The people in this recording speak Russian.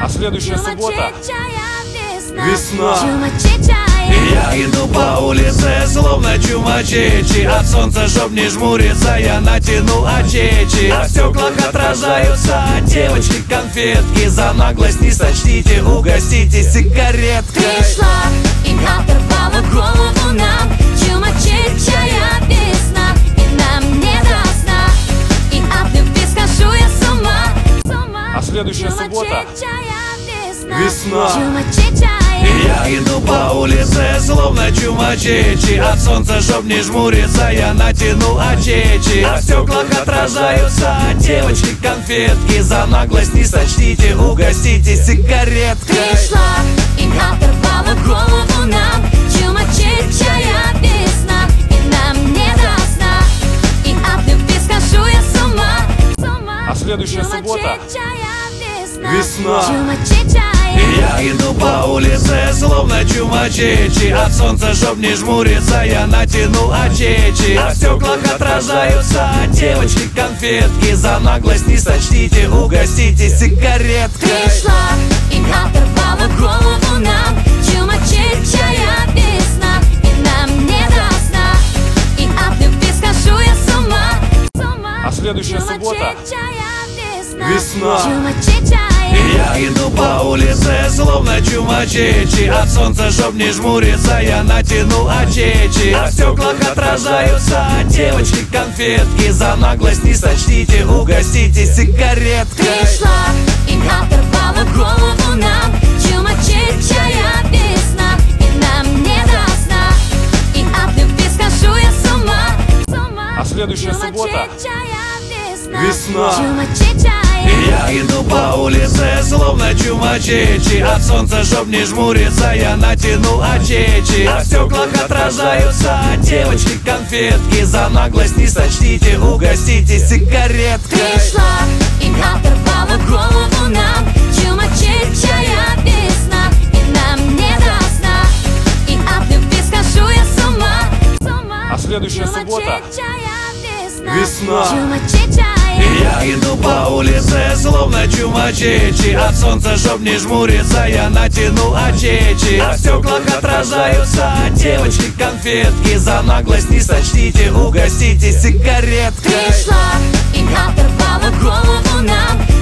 А следующая суббота весна. Я иду по улице, словно чумачечи. От солнца, чтоб не жмуриться, я натянул очечи. На стеклах отражаются девочки конфетки. За наглость не сочтите, угоститесь сигареткой. Пришла и оторвала голову нам чумачечая весна. И нам не до сна, и от любви схожу я с ума. А следующая суббота весна. Я иду по улице, словно чумачечи. От солнца, чтоб не жмуриться, я натянул очечи. На стеклах отражаются девочки конфетки. За наглость не сочтите, угоститесь сигареткой. Пришла и оторвала голову нам чумачечая весна. И нам не до сна, и от любви схожу я с ума. А следующая суббота весна. Я иду по улице, словно чумачечи. От солнца, чтоб не жмуриться, я натянул очечи. На стеклах отражаются девочки конфетки. За наглость не сочтите, угоститесь сигареткой. Пришла и оторвала голову нам чумачечая весна. И нам не до сна, и от любви схожу я с ума. А следующая суббота весна. Я иду по улице, словно чумачечи. От солнца, чтоб не жмуриться, я натянул очечи. На стеклах отражаются девочки конфетки. За наглость не сочтите, угоститесь сигареткой. Пришла и оторвала голову нам чумачечая весна. И нам не до сна, и от любви схожу я с ума. А следующая суббота весна. Я иду по улице, словно чумачечи. От солнца, чтоб не жмуриться, я натянул очечи. На стеклах отражаются девочки конфетки. За наглость не сочтите, угоститесь сигареткой. Пришла и оторвала голову нам чумачечая весна. И нам не до сна, и от любви схожу я с ума. А следующая суббота весна. Я иду по улице, словно чумачечи. От солнца, чтоб не жмуриться, я натянул очечи. На стеклах отражаются девочки конфетки. За наглость не сочтите, угоститесь сигареткой. Пришла и оторвала голову нам